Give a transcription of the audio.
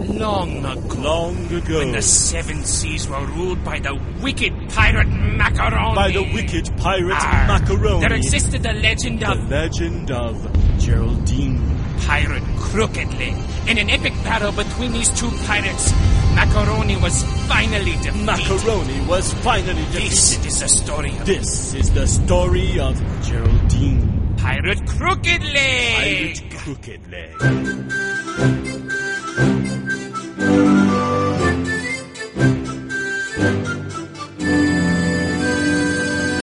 Long ago. Long ago. When the seven seas were ruled by the wicked pirate Macaroni. By the wicked pirate Macaroni. There existed the legend of... The legend of Geraldine. Pirate Crooked Leg. In an epic battle between these two pirates, Macaroni was finally defeated. Macaroni was finally defeated. This is the story of... This is the story of Geraldine. Pirate Crooked Leg. Pirate Crooked Leg.